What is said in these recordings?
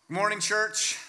Good morning, church.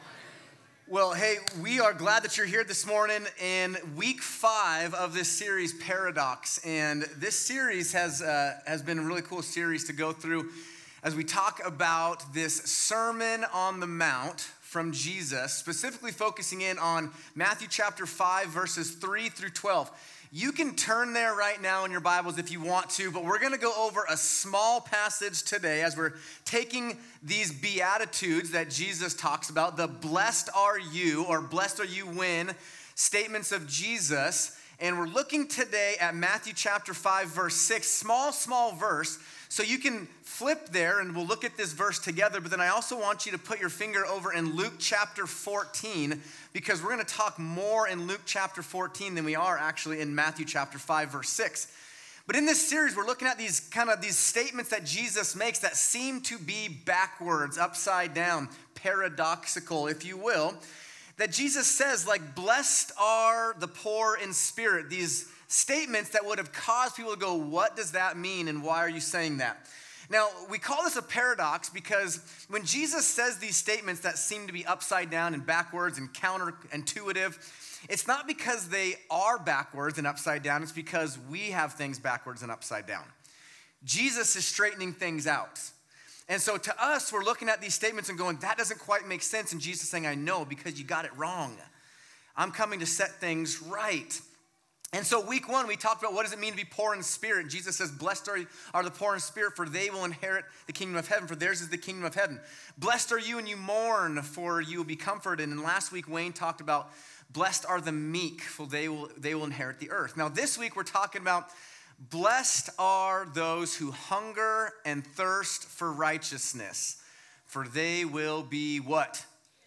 Well, hey, we are glad that you're here this morning in week 5 of this series, Paradox. And this series has been a really cool series to go through as we talk about this Sermon on the Mount from Jesus, specifically focusing in on Matthew chapter 5, verses 3 through 12. You can turn there right now in your Bibles if you want to, but we're going to go over a small passage today as we're taking these Beatitudes that Jesus talks about, the blessed are you, or blessed are you when statements of Jesus. And we're looking today at Matthew chapter 5, verse 6, small verse. So you can flip there and we'll look at this verse together. But then I also want you to put your finger over in Luke chapter 14, because we're going to talk more in Luke chapter 14 than we are actually in Matthew chapter 5, verse 6. But in this series, we're looking at these statements that Jesus makes that seem to be backwards, upside down, paradoxical, if you will, that Jesus says, like, blessed are the poor in spirit. These statements that would have caused people to go, what does that mean and why are you saying that? Now, we call this a paradox because when Jesus says these statements that seem to be upside down and backwards and counterintuitive, it's not because they are backwards and upside down, it's because we have things backwards and upside down. Jesus is straightening things out. And so to us, we're looking at these statements and going, that doesn't quite make sense. And Jesus is saying, I know, because you got it wrong. I'm coming to set things right. And so week 1, we talked about what does it mean to be poor in spirit. Jesus says, blessed are the poor in spirit, for they will inherit the kingdom of heaven, for theirs is the kingdom of heaven. Blessed are you and you mourn, for you will be comforted. And last week, Wayne talked about blessed are the meek, for they will inherit the earth. Now this week, we're talking about blessed are those who hunger and thirst for righteousness, for they will be what?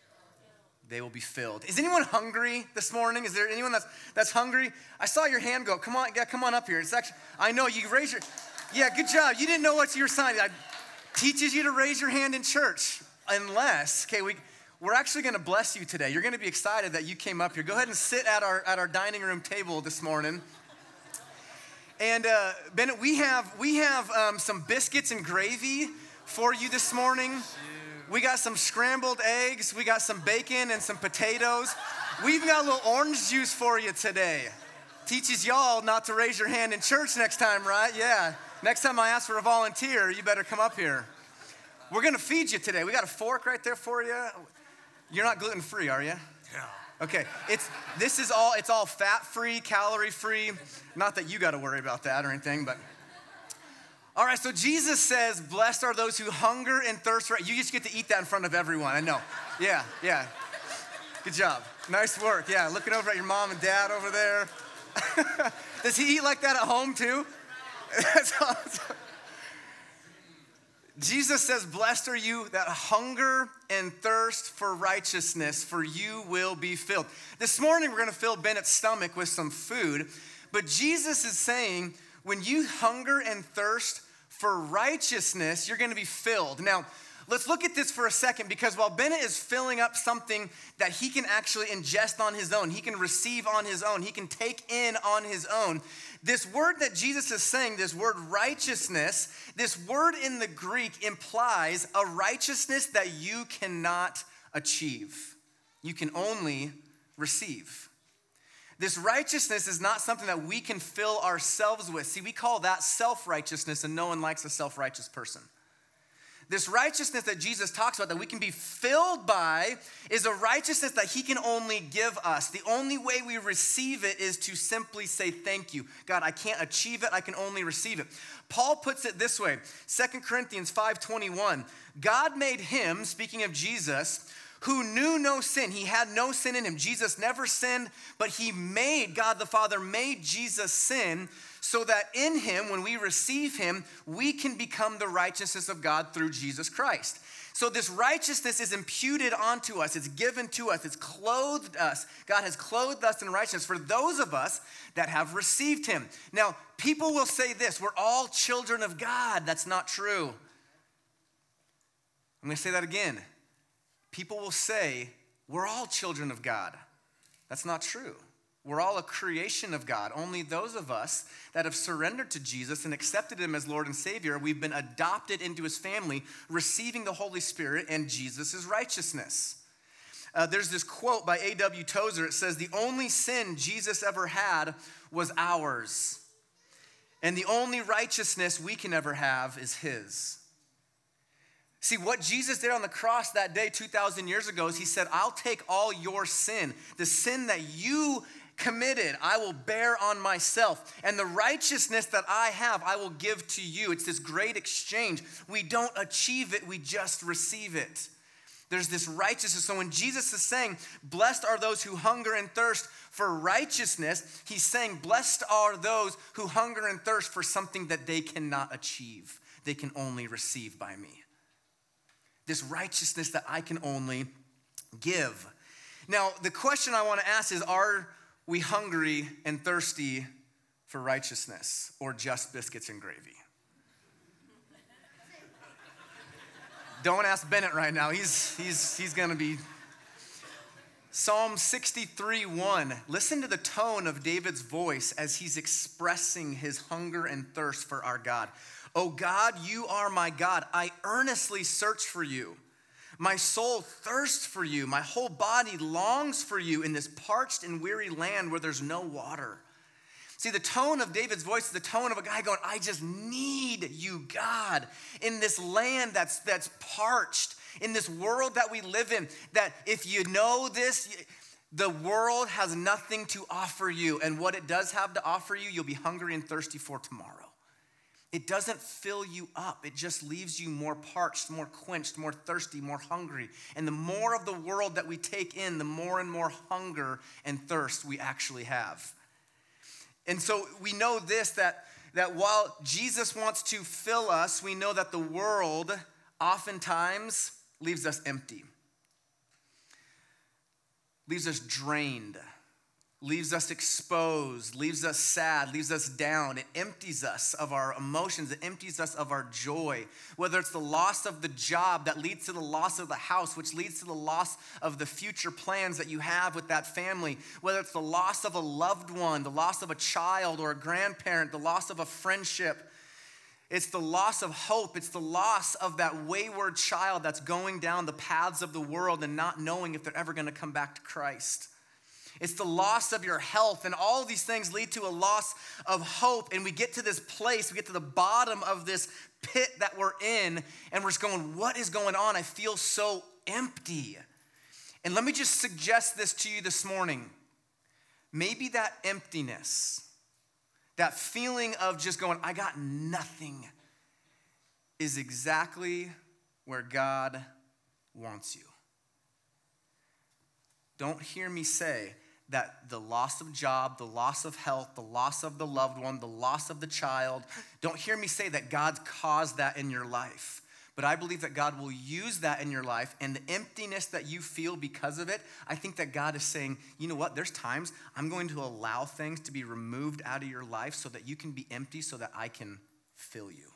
They will be filled. Is anyone hungry this morning? Is there anyone that's hungry? I saw your hand go. Come on up here. It's actually, I know you raise your, yeah, good job. You didn't know what you were signing. It teaches you to raise your hand in church. Unless, okay, we're actually going to bless you today. You're going to be excited that you came up here. Go ahead and sit at our dining room table this morning. And Bennett, we have some biscuits and gravy for you this morning. We got some scrambled eggs. We got some bacon and some potatoes. We've got a little orange juice for you today. Teaches y'all not to raise your hand in church next time, right? Yeah. Next time I ask for a volunteer, you better come up here. We're going to feed you today. We got a fork right there for you. You're not gluten-free, are you? Yeah. Okay, it's all fat-free, calorie-free. Not that you got to worry about that or anything, but. All right, so Jesus says, blessed are those who hunger and thirst for. You just get to eat that in front of everyone, I know. Yeah. Good job. Nice work. Yeah, looking over at your mom and dad over there. Does he eat like that at home too? That's awesome. Jesus says, blessed are you that hunger and thirst for righteousness, for you will be filled. This morning, we're going to fill Bennett's stomach with some food, but Jesus is saying, when you hunger and thirst for righteousness, you're going to be filled. Now, let's look at this for a second, because while Bennett is filling up something that he can actually ingest on his own, he can receive on his own, he can take in on his own, this word that Jesus is saying, this word righteousness, this word in the Greek implies a righteousness that you cannot achieve. You can only receive. This righteousness is not something that we can fill ourselves with. See, we call that self-righteousness, and no one likes a self-righteous person. This righteousness that Jesus talks about that we can be filled by is a righteousness that he can only give us. The only way we receive it is to simply say thank you. God, I can't achieve it, I can only receive it. Paul puts it this way, 2 Corinthians 5:21. God made him, speaking of Jesus, who knew no sin. He had no sin in him. Jesus never sinned, but God the Father made Jesus sin so that in him, when we receive him, we can become the righteousness of God through Jesus Christ. So this righteousness is imputed onto us. It's given to us. It's clothed us. God has clothed us in righteousness for those of us that have received him. Now, people will say this, we're all children of God. That's not true. I'm going to say that again. People will say, we're all children of God. That's not true. We're all a creation of God. Only those of us that have surrendered to Jesus and accepted him as Lord and Savior, we've been adopted into his family, receiving the Holy Spirit and Jesus' righteousness. There's this quote by A.W. Tozer. It says, "The only sin Jesus ever had was ours. And the only righteousness we can ever have is his." See, what Jesus did on the cross that day 2,000 years ago is he said, I'll take all your sin, the sin that you committed, I will bear on myself. And the righteousness that I have, I will give to you. It's this great exchange. We don't achieve it, we just receive it. There's this righteousness. So when Jesus is saying, blessed are those who hunger and thirst for righteousness, he's saying, blessed are those who hunger and thirst for something that they cannot achieve. They can only receive by me. This righteousness that I can only give. Now, the question I want to ask is, are we hungry and thirsty for righteousness or just biscuits and gravy? Don't ask Bennett right now. He's going to be. Psalm 63:1. Listen to the tone of David's voice as he's expressing his hunger and thirst for our God. "O God, you are my God. I earnestly search for you. My soul thirsts for you. My whole body longs for you in this parched and weary land where there's no water." See, the tone of David's voice is the tone of a guy going, I just need you, God, in this land that's parched, in this world that we live in, that if you know this, the world has nothing to offer you. And what it does have to offer you, you'll be hungry and thirsty for tomorrow. It doesn't fill you up. It just leaves you more parched, more quenched, more thirsty, more hungry. And the more of the world that we take in, the more and more hunger and thirst we actually have. And so we know this, that while Jesus wants to fill us, we know that the world oftentimes leaves us empty, leaves us drained, leaves us exposed, leaves us sad, leaves us down. It empties us of our emotions. It empties us of our joy. Whether it's the loss of the job that leads to the loss of the house, which leads to the loss of the future plans that you have with that family. Whether it's the loss of a loved one, the loss of a child or a grandparent, the loss of a friendship. It's the loss of hope. It's the loss of that wayward child that's going down the paths of the world and not knowing if they're ever going to come back to Christ. It's the loss of your health, and all of these things lead to a loss of hope, and we get to this place, we get to the bottom of this pit that we're in, and we're just going, what is going on? I feel so empty. And let me just suggest this to you this morning. Maybe that emptiness, that feeling of just going, I got nothing, is exactly where God wants you. Don't hear me say that the loss of job, the loss of health, the loss of the loved one, the loss of the child, don't hear me say that God's caused that in your life. But I believe that God will use that in your life, and the emptiness that you feel because of it, I think that God is saying, you know what, there's times I'm going to allow things to be removed out of your life so that you can be empty so that I can fill you.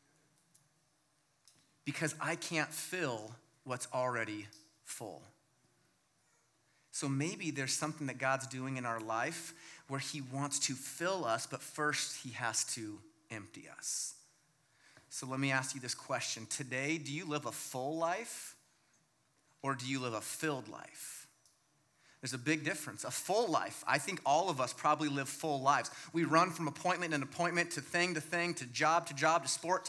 Because I can't fill what's already full. So maybe there's something that God's doing in our life where he wants to fill us, but first he has to empty us. So let me ask you this question. Today, do you live a full life or do you live a filled life? There's a big difference. A full life, I think all of us probably live full lives. We run from appointment to appointment, to thing, to job, to sport,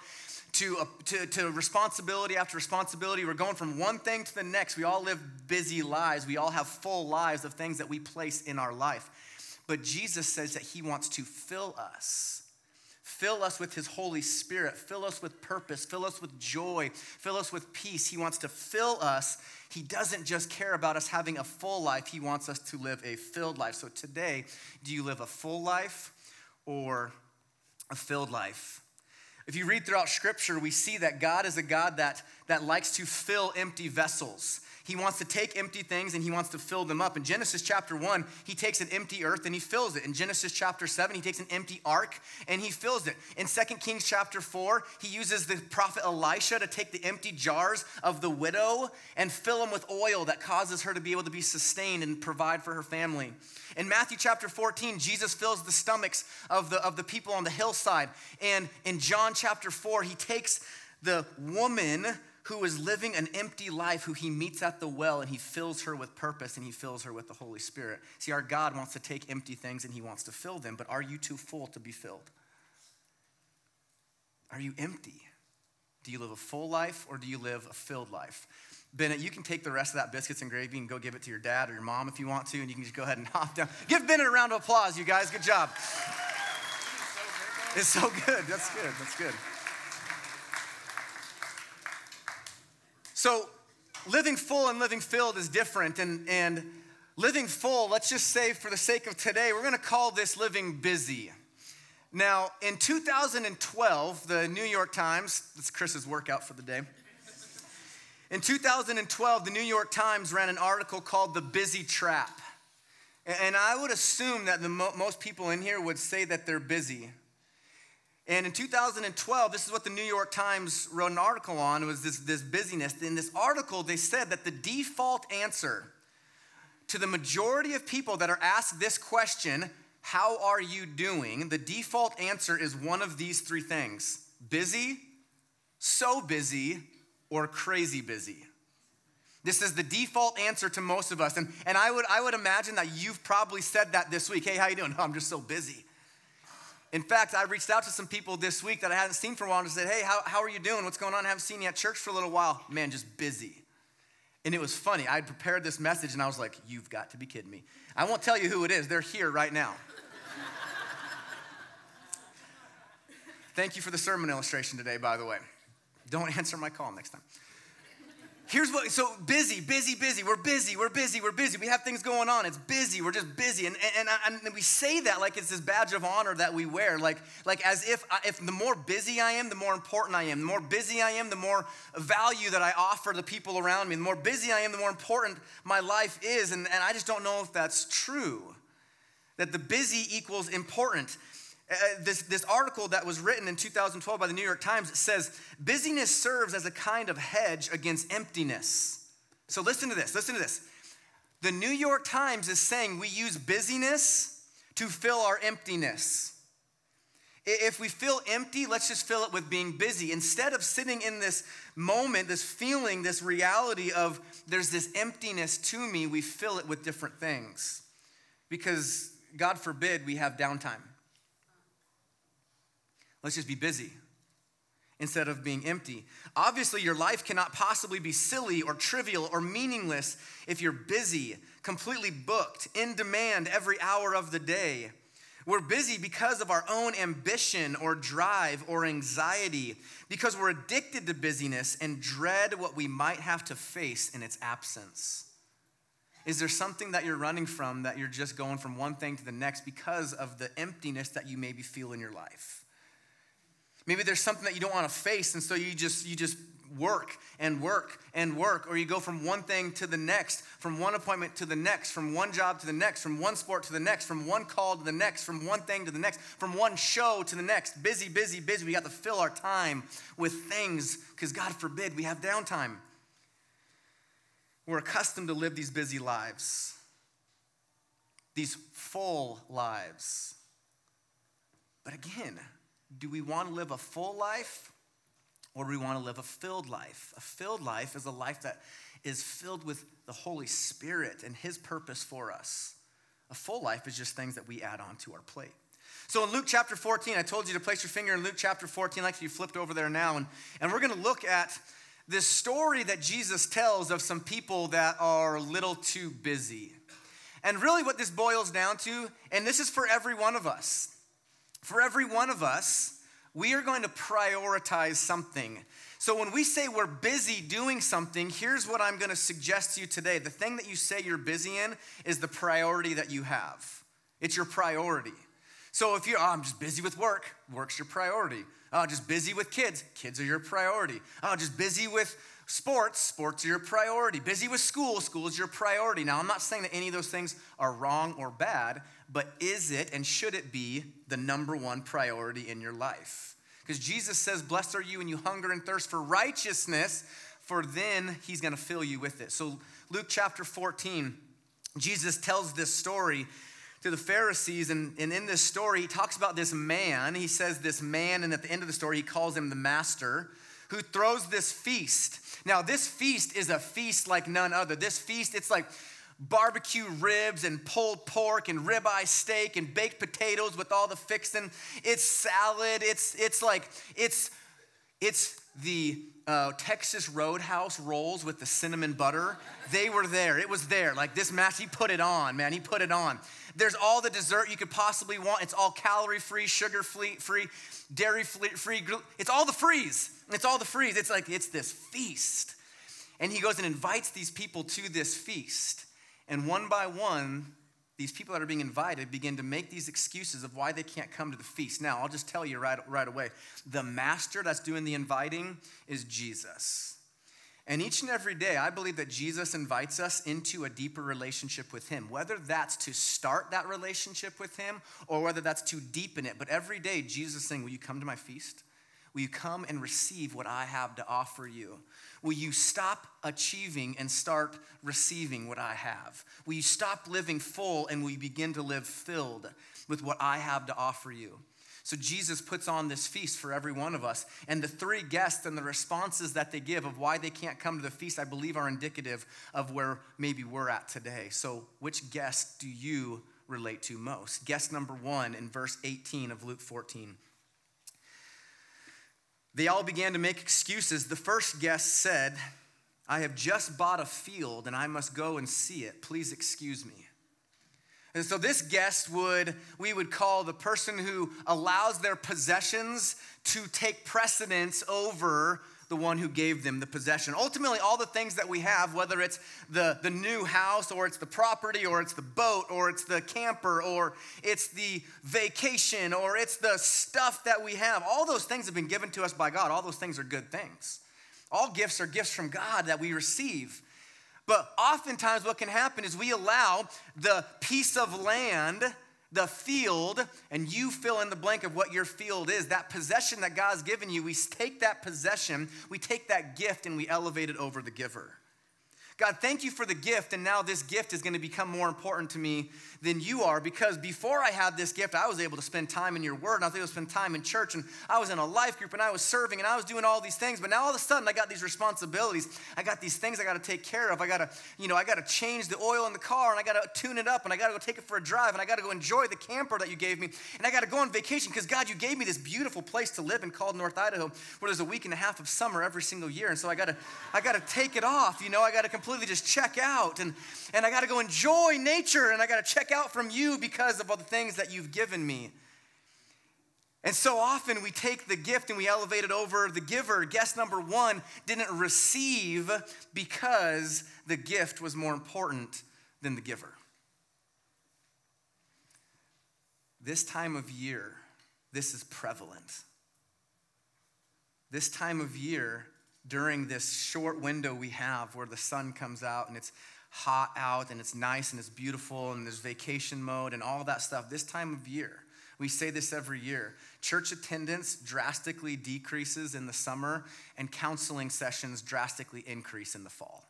to responsibility after responsibility. We're going from one thing to the next. We all live busy lives. We all have full lives of things that we place in our life. But Jesus says that he wants to fill us with his Holy Spirit, fill us with purpose, fill us with joy, fill us with peace. He wants to fill us. He doesn't just care about us having a full life. He wants us to live a filled life. So today, do you live a full life or a filled life? If you read throughout Scripture, we see that God is a God that that likes to fill empty vessels. He wants to take empty things and he wants to fill them up. In Genesis chapter 1, he takes an empty earth and he fills it. In Genesis chapter 7, he takes an empty ark and he fills it. In 2 Kings chapter 4, he uses the prophet Elisha to take the empty jars of the widow and fill them with oil that causes her to be able to be sustained and provide for her family. In Matthew chapter 14, Jesus fills the stomachs of the people on the hillside. And in John chapter 4, he takes the woman who is living an empty life, who he meets at the well, and he fills her with purpose, and he fills her with the Holy Spirit. See, our God wants to take empty things, and he wants to fill them, but are you too full to be filled? Are you empty? Do you live a full life, or do you live a filled life? Bennett, you can take the rest of that biscuits and gravy and go give it to your dad or your mom if you want to, and you can just go ahead and hop down. Give Bennett a round of applause, you guys. Good job. It's so good. That's good. That's good. So living full and living filled is different. And living full, let's just say for the sake of today, we're going to call this living busy. Now, in 2012, the New York Times, that's Chris's workout for the day. In 2012, the New York Times ran an article called The Busy Trap. And I would assume that most people in here would say that they're busy. And in 2012, this is what the New York Times wrote an article on. It was this busyness. In this article, they said that the default answer to the majority of people that are asked this question, how are you doing? The default answer is one of these three things: busy, so busy, or crazy busy. This is the default answer to most of us. And I would imagine that you've probably said that this week. Hey, how you doing? Oh, I'm just so busy. In fact, I reached out to some people this week that I hadn't seen for a while and said, hey, how are you doing? What's going on? I haven't seen you at church for a little while. Man, just busy. And it was funny. I had prepared this message and I was like, you've got to be kidding me. I won't tell you who it is. They're here right now. Thank you for the sermon illustration today, by the way. Don't answer my call next time. Here's what, so busy. We're busy. We have things going on. It's busy. We're just busy. And we say that like it's this badge of honor that we wear. Like as if the more busy I am, the more important I am. The more busy I am, the more value that I offer the people around me. The more busy I am, the more important my life is. And I just don't know if that's true. That the busy equals important. This article that was written in 2012 by the New York Times says, busyness serves as a kind of hedge against emptiness. So listen to this. The New York Times is saying we use busyness to fill our emptiness. If we feel empty, let's just fill it with being busy. Instead of sitting in this moment, this feeling, this reality of there's this emptiness to me, we fill it with different things. Because God forbid we have downtime. Let's just be busy instead of being empty. Obviously, your life cannot possibly be silly or trivial or meaningless if you're busy, completely booked, in demand every hour of the day. We're busy because of our own ambition or drive or anxiety, because we're addicted to busyness and dread what we might have to face in its absence. Is there something that you're running from, that you're just going from one thing to the next because of the emptiness that you maybe feel in your life? Maybe there's something that you don't want to face, and so you just work, or you go from one thing to the next, from one appointment to the next, from one job to the next, from one sport to the next, from one call to the next, from one thing to the next, from one show to the next. Busy. We got to fill our time with things because God forbid we have downtime. We're accustomed to live these busy lives, these full lives. But again, do we want to live a full life, or do we want to live a filled life? A filled life is a life that is filled with the Holy Spirit and his purpose for us. A full life is just things that we add on to our plate. So in Luke chapter 14, I told you to place your finger in Luke chapter 14, like you flipped over there now, and we're going to look at this story that Jesus tells of some people that are a little too busy. And really what this boils down to, and this is for every one of us, we are going to prioritize something. So when we say we're busy doing something, here's what I'm going to suggest to you today. The thing that you say you're busy in is the priority that you have. It's your priority. So if I'm just busy with work's your priority. Just busy with kids are your priority. Just busy with Sports are your priority. Busy with school is your priority. Now, I'm not saying that any of those things are wrong or bad, but is it and should it be the number one priority in your life? Because Jesus says, blessed are you when you hunger and thirst for righteousness, for then he's going to fill you with it. So Luke chapter 14, Jesus tells this story to the Pharisees, and in this story, he talks about this man. He says this man, and at the end of the story, he calls him the master, who throws this feast. Now, this feast is a feast like none other. This feast, it's like barbecue ribs and pulled pork and ribeye steak and baked potatoes with all the fixin'. It's salad. It's the Texas Roadhouse rolls with the cinnamon butter. They were there. It was there. Like this master, he put it on, man. He put it on. There's all the dessert you could possibly want. It's all calorie-free, sugar-free, dairy-free. It's all the frees. It's all the frees. It's like, it's this feast. And he goes and invites these people to this feast. And one by one, these people that are being invited begin to make these excuses of why they can't come to the feast. Now, I'll just tell you right away. The master that's doing the inviting is Jesus. And each and every day, I believe that Jesus invites us into a deeper relationship with him, whether that's to start that relationship with him or whether that's to deepen it. But every day, Jesus is saying, will you come to my feast? Will you come and receive what I have to offer you? Will you stop achieving and start receiving what I have? Will you stop living full and will you begin to live filled with what I have to offer you? So Jesus puts on this feast for every one of us. And the three guests and the responses that they give of why they can't come to the feast, I believe are indicative of where maybe we're at today. So which guest do you relate to most? Guest number one in verse 18 of Luke 14. They all began to make excuses. The first guest said, I have just bought a field and I must go and see it. Please excuse me. And so this guest we would call the person who allows their possessions to take precedence over the one who gave them the possession. Ultimately, all the things that we have, whether it's the new house or it's the property or it's the boat or it's the camper or it's the vacation or it's the stuff that we have, all those things have been given to us by God. All those things are good things. All gifts are gifts from God that we receive. But oftentimes what can happen is we allow the piece of land, the field, and you fill in the blank of what your field is, that possession that God's given you, we take that possession, we take that gift and we elevate it over the giver. God, thank you for the gift, and now this gift is going to become more important to me than you are, because before I had this gift, I was able to spend time in your word, and I was able to spend time in church, and I was in a life group, and I was serving, and I was doing all these things, but now all of a sudden, I got these responsibilities. I got these things I got to take care of. I got to change the oil in the car, and I got to tune it up, and I got to go take it for a drive, and I got to go enjoy the camper that you gave me, and I got to go on vacation, because God, you gave me this beautiful place to live in called North Idaho, where there's a week and a half of summer every single year, and so I got to take it off, I got to completely just check out, and I got to go enjoy nature, and I got to check out from you because of all the things that you've given me. And so often we take the gift and we elevate it over the giver. Guest number one didn't receive because the gift was more important than the giver. This time of year, this is prevalent. This time of year, during this short window we have where the sun comes out and it's hot out and it's nice and it's beautiful and there's vacation mode and all that stuff, this time of year, we say this every year, church attendance drastically decreases in the summer and counseling sessions drastically increase in the fall.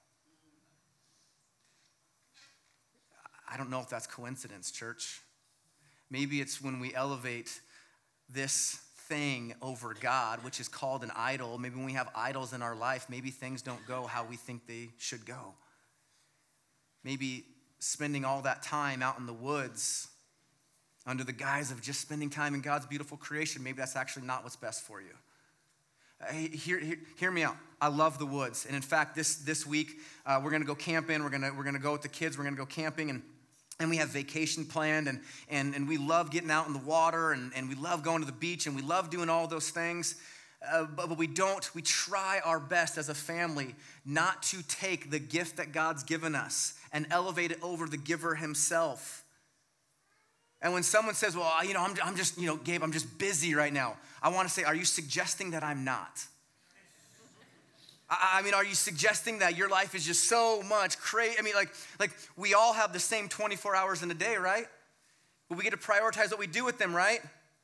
I don't know if that's coincidence, church. Maybe it's when we elevate this thing over God, which is called an idol. Maybe when we have idols in our life, maybe things don't go how we think they should go. Maybe spending all that time out in the woods under the guise of just spending time in God's beautiful creation, maybe that's actually not what's best for you. Hear me out. I love the woods. And in fact, this week, we're going to go camping. We're going to go with the kids. We're going to go camping, and we have vacation planned, and we love getting out in the water, and we love going to the beach, and we love doing all those things. But we try our best as a family not to take the gift that God's given us and elevate it over the giver himself. And when someone says, well, I'm just, Gabe, I'm just busy right now, I want to say, are you suggesting that I'm not? I mean, are you suggesting that your life is just so much crazy? I mean, like we all have the same 24 hours in a day, right? But we get to prioritize what we do with them, right?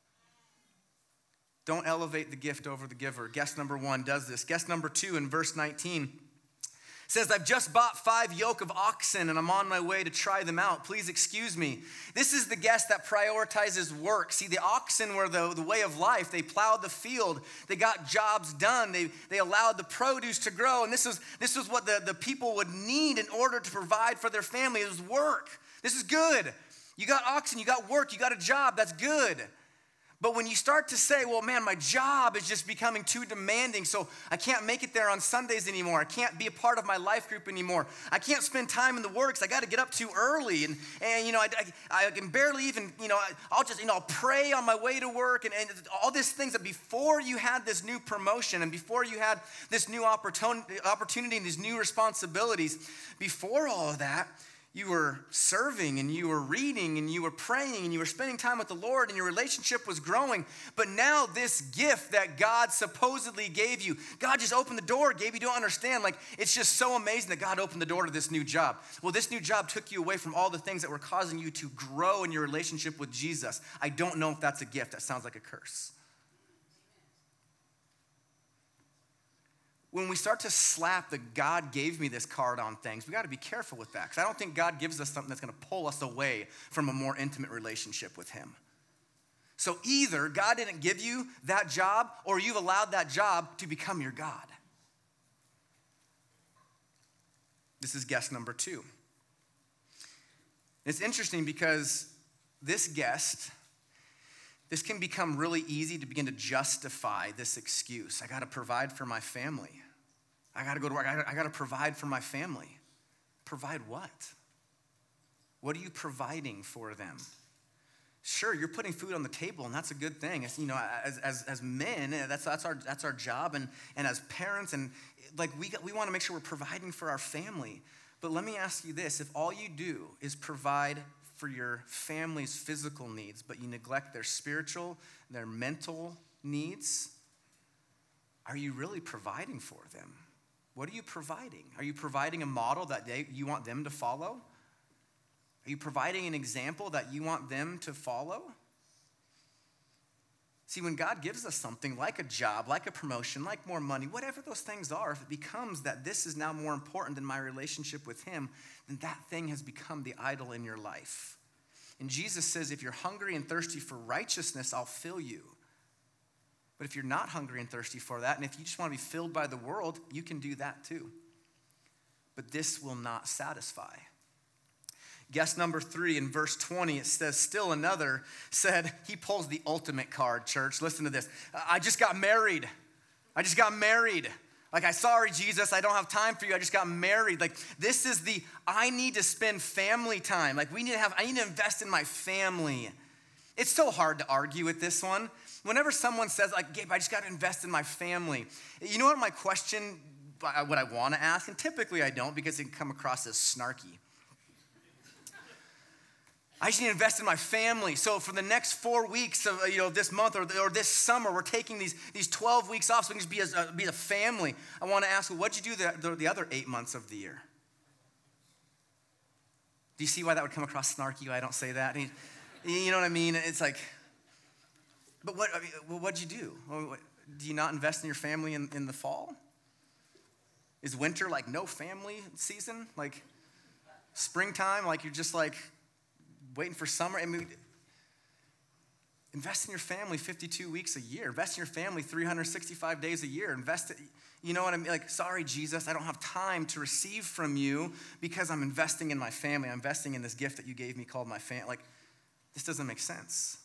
Don't elevate the gift over the giver. Guest number 1 does this. Guest number 2 in verse 19 says, I've just bought 5 yoke of oxen and I'm on my way to try them out. Please excuse me. This is the guest that prioritizes work. See, the oxen were the way of life. They plowed the field. They got jobs done. They allowed the produce to grow. And this was what the people would need in order to provide for their family. It was work. This is good. You got oxen, you got work, you got a job. That's good. But when you start to say, well, man, my job is just becoming too demanding, so I can't make it there on Sundays anymore. I can't be a part of my life group anymore. I can't spend time in the works. I got to get up too early. And I can barely even, I'll pray on my way to work and all these things that before you had this new promotion and before you had this new opportunity and these new responsibilities, before all of that, you were serving and you were reading and you were praying and you were spending time with the Lord and your relationship was growing. But now this gift that God supposedly gave you, God just opened the door, gave you, don't understand. Like, it's just so amazing that God opened the door to this new job. Well, this new job took you away from all the things that were causing you to grow in your relationship with Jesus. I don't know if that's a gift. That sounds like a curse. When we start to slap the God gave me this card on things, we got to be careful with that, because I don't think God gives us something that's going to pull us away from a more intimate relationship with him. So either God didn't give you that job or you've allowed that job to become your God. This is guest number 2. It's interesting because this can become really easy to begin to justify this excuse. I got to provide for my family. I got to go to work. I got to provide for my family. Provide what? What are you providing for them? Sure, you're putting food on the table, and that's a good thing. As men, that's our job, and as parents, and like we want to make sure we're providing for our family. But let me ask you this: if all you do is provide for your family's physical needs, but you neglect their spiritual, their mental needs, are you really providing for them? What are you providing? Are you providing a model that you want them to follow? Are you providing an example that you want them to follow? See, when God gives us something like a job, like a promotion, like more money, whatever those things are, if it becomes that this is now more important than my relationship with him, then that thing has become the idol in your life. And Jesus says, if you're hungry and thirsty for righteousness, I'll fill you. But if you're not hungry and thirsty for that, and if you just want to be filled by the world, you can do that too. But this will not satisfy. Guest number 3 in verse 20, it says, still another said, he pulls the ultimate card, church. Listen to this. I just got married. Like, sorry, Jesus, I don't have time for you. I just got married. Like, this is I need to spend family time. Like, I need to invest in my family. It's so hard to argue with this one. Whenever someone says, like, Gabe, I just got to invest in my family. You know what my question, what I want to ask, and typically I don't because it can come across as snarky. I just need to invest in my family. So for the next 4 weeks of this month or this summer, we're taking these 12 weeks off so we can just be a family. I want to ask, well, what'd you do the other 8 months of the year? Do you see why that would come across snarky? Why I don't say that? You know what I mean? It's like, but what'd you do? Do you not invest in your family in the fall? Is winter like no family season? Like springtime, like you're just like waiting for summer? I mean, invest in your family 52 weeks a year. Invest in your family 365 days a year. You know what I mean? Like, sorry, Jesus, I don't have time to receive from you because I'm investing in my family. I'm investing in this gift that you gave me called my family. Like, this doesn't make sense.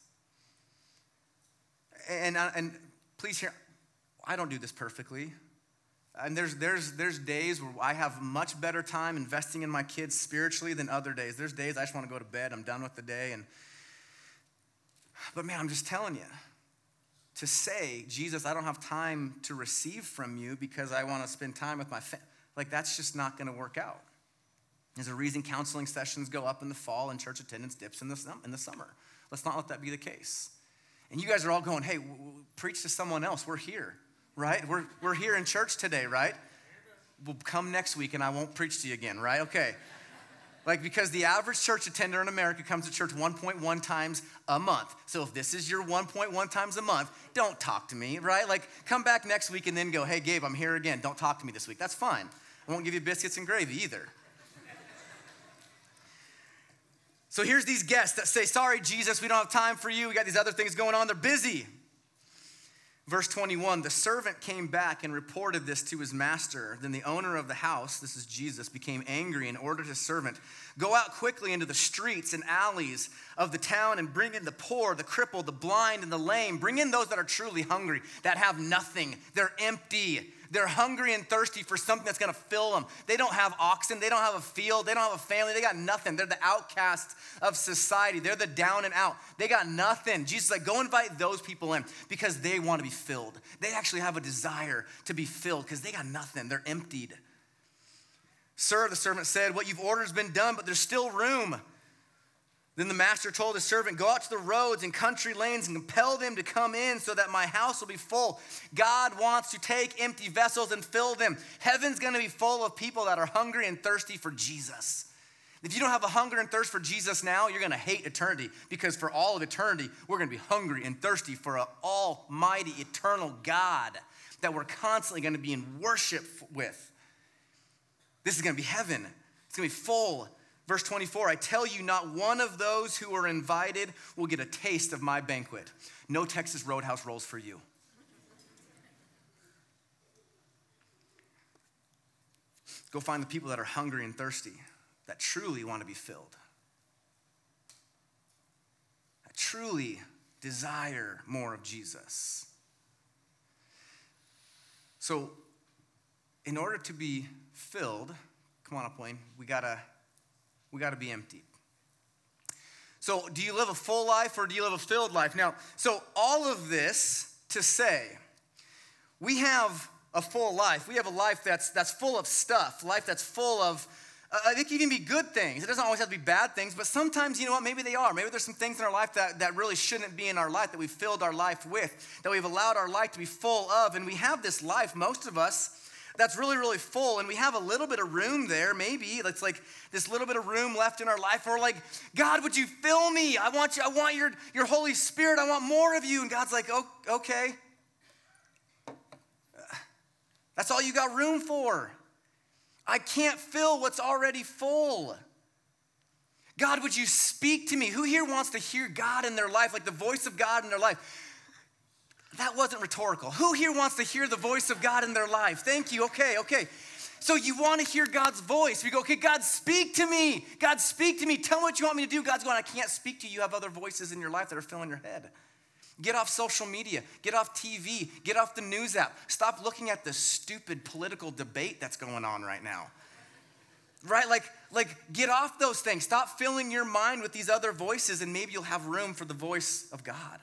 And please hear, I don't do this perfectly. And there's days where I have much better time investing in my kids spiritually than other days. There's days I just want to go to bed. I'm done with the day. But man, I'm just telling you, to say, Jesus, I don't have time to receive from you because I want to spend time with my family, like that's just not going to work out. There's a reason counseling sessions go up in the fall and church attendance dips in the summer. Let's not let that be the case. And you guys are all going, hey, preach to someone else. We're here, right? We're here in church today, right? will come next week and I won't preach to you again, right? Okay. Like, because the average church attender in America comes to church 1.1 times a month. So if this is your 1.1 times a month, don't talk to me, right? Like, come back next week and then go, hey, Gabe, I'm here again. Don't talk to me this week. That's fine. I won't give you biscuits and gravy either. So here's these guests that say, sorry, Jesus, we don't have time for you. We got these other things going on. They're busy. Verse 21, the servant came back and reported this to his master. Then the owner of the house, this is Jesus, became angry and ordered his servant, go out quickly into the streets and alleys of the town and bring in the poor, the crippled, the blind, and the lame. Bring in those that are truly hungry, that have nothing. They're empty. They're hungry and thirsty for something that's going to fill them. They don't have oxen. They don't have a field. They don't have a family. They got nothing. They're the outcasts of society. They're the down and out. They got nothing. Jesus is like, go invite those people in because they want to be filled. They actually have a desire to be filled because they got nothing. They're emptied. Sir, the servant said, what you've ordered has been done, but there's still room. Then the master told his servant, go out to the roads and country lanes and compel them to come in so that my house will be full. God wants to take empty vessels and fill them. Heaven's going to be full of people that are hungry and thirsty for Jesus. If you don't have a hunger and thirst for Jesus now, you're going to hate eternity, because for all of eternity, we're going to be hungry and thirsty for an almighty, eternal God that we're constantly going to be in worship with. This is going to be heaven. It's going to be full. Verse 24, I tell you, not one of those who are invited will get a taste of my banquet. No Texas Roadhouse rolls for you. Go find the people that are hungry and thirsty, that truly want to be filled, that truly desire more of Jesus. So, in order to be filled, come on up, Wayne, we gotta be emptied. So do you live a full life or do you live a filled life? Now, so all of this to say, we have a full life. We have a life that's full of stuff, life that's full of, I think, even be good things. It doesn't always have to be bad things, but sometimes, you know what, maybe they are. Maybe there's some things in our life that really shouldn't be in our life, that we've filled our life with, that we've allowed our life to be full of. And we have this life, most of us, that's really, really full, and we have a little bit of room there, maybe. It's like this little bit of room left in our life where we're like, God, would you fill me? I want you. I want your Holy Spirit. I want more of you. And God's like, oh, okay. That's all you got room for. I can't fill what's already full. God, would you speak to me? Who here wants to hear God in their life, like the voice of God in their life? That wasn't rhetorical. Who here wants to hear the voice of God in their life? Thank you. Okay. So you want to hear God's voice. We go, okay, God, speak to me. God, speak to me. Tell me what you want me to do. God's going, I can't speak to you. You have other voices in your life that are filling your head. Get off social media. Get off TV. Get off the news app. Stop looking at the stupid political debate that's going on right now. Right? Like get off those things. Stop filling your mind with these other voices, and maybe you'll have room for the voice of God.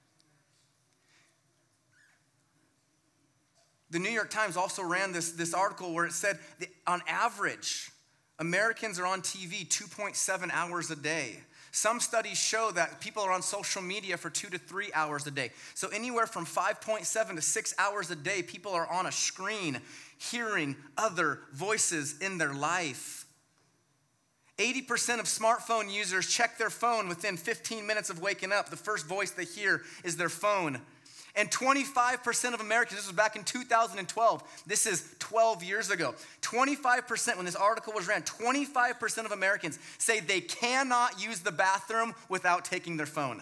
The New York Times also ran this article where it said that on average, Americans are on TV 2.7 hours a day. Some studies show that people are on social media for 2 to 3 hours a day. So anywhere from 5.7 to 6 hours a day, people are on a screen hearing other voices in their life. 80% of smartphone users check their phone within 15 minutes of waking up. The first voice they hear is their phone. And 25% of Americans, this was back in 2012, this is 12 years ago, 25%, when this article was ran, 25% of Americans say they cannot use the bathroom without taking their phone.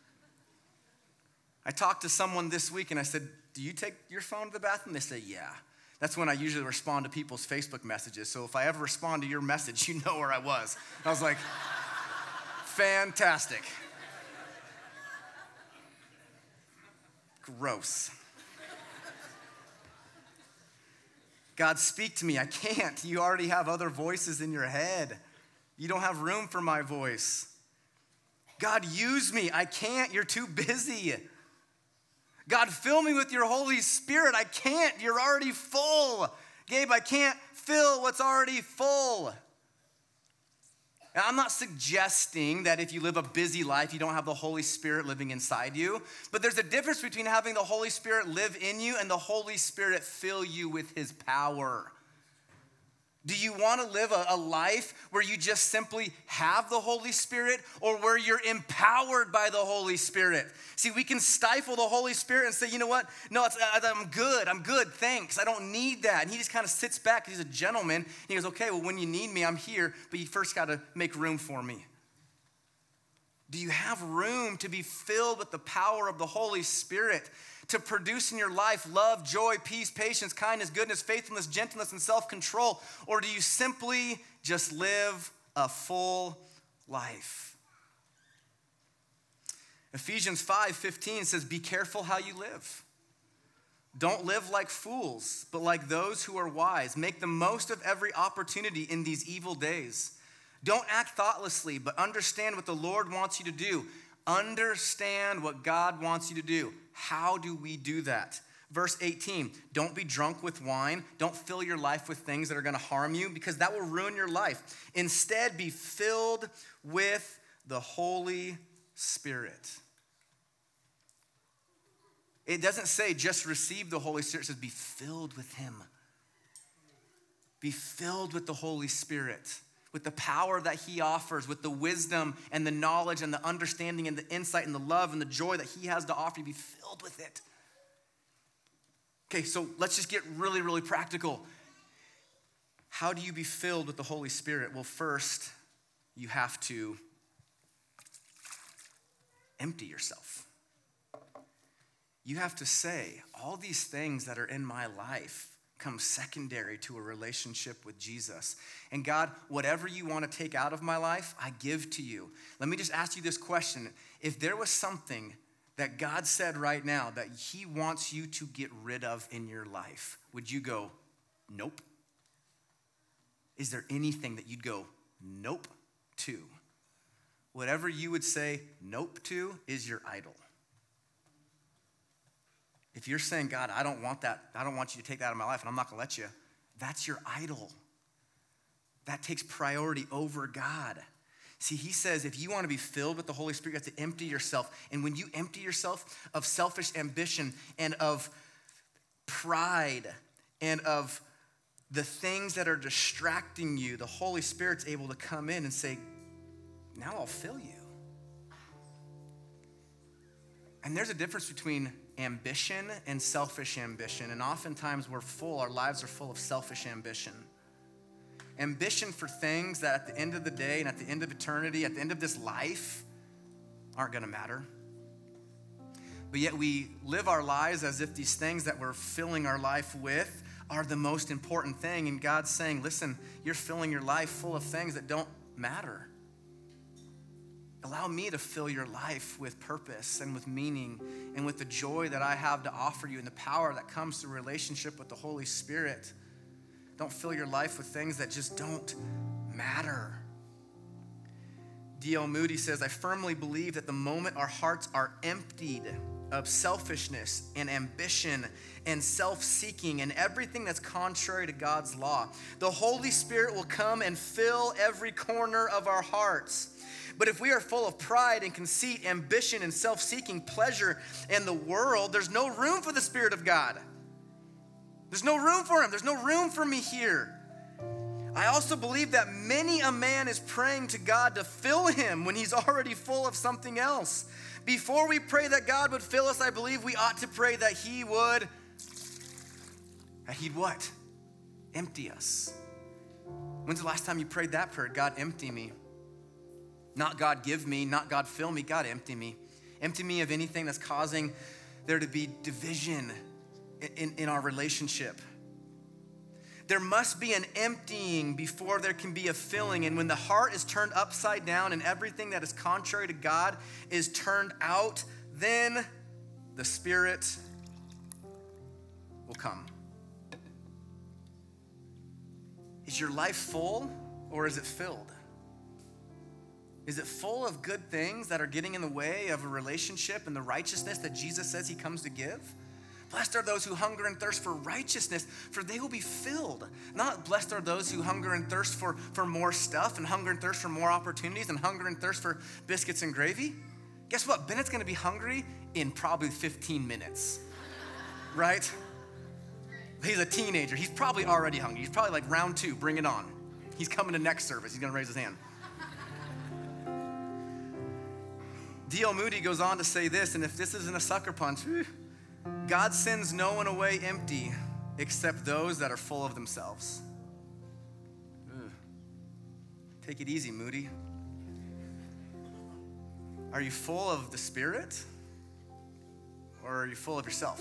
I talked to someone this week and I said, do you take your phone to the bathroom? They say, yeah. That's when I usually respond to people's Facebook messages. So if I ever respond to your message, you know where I was. I was like, fantastic. Gross. God, speak to me. I can't. You already have other voices in your head. You don't have room for my voice. God, use me. I can't. You're too busy. God, fill me with your Holy Spirit. I can't. You're already full. Gabe, I can't fill what's already full. Now, I'm not suggesting that if you live a busy life, you don't have the Holy Spirit living inside you. But there's a difference between having the Holy Spirit live in you and the Holy Spirit fill you with his power. Do you want to live a life where you just simply have the Holy Spirit, or where you're empowered by the Holy Spirit? See, we can stifle the Holy Spirit and say, you know what? No, I'm good, thanks. I don't need that. And he just kind of sits back. He's a gentleman. And he goes, okay, well, when you need me, I'm here, but you first got to make room for me. Do you have room to be filled with the power of the Holy Spirit to produce in your life love, joy, peace, patience, kindness, goodness, faithfulness, gentleness, and self-control? Or do you simply just live a full life? Ephesians 5:15 says, be careful how you live. Don't live like fools, but like those who are wise. Make the most of every opportunity in these evil days. Don't act thoughtlessly, but understand what the Lord wants you to do. Understand what God wants you to do. How do we do that? Verse 18, don't be drunk with wine. Don't fill your life with things that are going to harm you, because that will ruin your life. Instead, be filled with the Holy Spirit. It doesn't say just receive the Holy Spirit. It says be filled with him. Be filled with the Holy Spirit, with the power that he offers, with the wisdom and the knowledge and the understanding and the insight and the love and the joy that he has to offer you. Be filled with it. Okay, so let's just get really, really practical. How do you be filled with the Holy Spirit? Well, first, you have to empty yourself. You have to say, all these things that are in my life come secondary to a relationship with Jesus. And God, whatever you want to take out of my life, I give to you. Let me just ask you this question. If there was something that God said right now that he wants you to get rid of in your life, would you go, nope? Is there anything that you'd go, nope to? Whatever you would say nope to is your idol. If you're saying, God, I don't want that, I don't want you to take that out of my life, and I'm not going to let you, that's your idol. That takes priority over God. See, he says if you want to be filled with the Holy Spirit, you have to empty yourself. And when you empty yourself of selfish ambition and of pride and of the things that are distracting you, the Holy Spirit's able to come in and say, now I'll fill you. And there's a difference between ambition and selfish ambition. And oftentimes our lives are full of selfish ambition. Ambition for things that at the end of the day and at the end of eternity, at the end of this life, aren't going to matter. But yet we live our lives as if these things that we're filling our life with are the most important thing. And God's saying, listen, you're filling your life full of things that don't matter. Allow me to fill your life with purpose and with meaning and with the joy that I have to offer you and the power that comes through relationship with the Holy Spirit. Don't fill your life with things that just don't matter. D.L. Moody says, I firmly believe that the moment our hearts are emptied of selfishness and ambition and self-seeking and everything that's contrary to God's law, the Holy Spirit will come and fill every corner of our hearts. But if we are full of pride and conceit, ambition and self-seeking, pleasure and the world, there's no room for the Spirit of God. There's no room for him. There's no room for me here. I also believe that many a man is praying to God to fill him when he's already full of something else. Before we pray that God would fill us, I believe we ought to pray that he'd what? Empty us. When's the last time you prayed that prayer? God, empty me. Not God, give me. Not God, fill me. God, empty me. Empty me of anything that's causing there to be division in our relationship. There must be an emptying before there can be a filling. And when the heart is turned upside down and everything that is contrary to God is turned out, then the Spirit will come. Is your life full or is it filled? Is it full of good things that are getting in the way of a relationship and the righteousness that Jesus says he comes to give? Blessed are those who hunger and thirst for righteousness, for they will be filled. Not blessed are those who hunger and thirst for more stuff and hunger and thirst for more opportunities and hunger and thirst for biscuits and gravy. Guess what? Bennett's going to be hungry in probably 15 minutes, right? He's a teenager. He's probably already hungry. He's probably like round 2, bring it on. He's coming to next service. He's going to raise his hand. D.L. Moody goes on to say this, and if this isn't a sucker punch, God sends no one away empty except those that are full of themselves. Take it easy, Moody. Are you full of the Spirit, or are you full of yourself?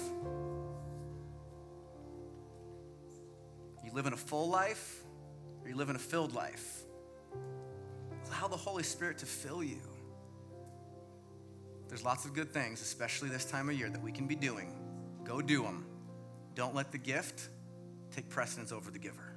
You live in a full life, or you live in a filled life? Allow the Holy Spirit to fill you. There's lots of good things, especially this time of year, that we can be doing. Go do them. Don't let the gift take precedence over the giver.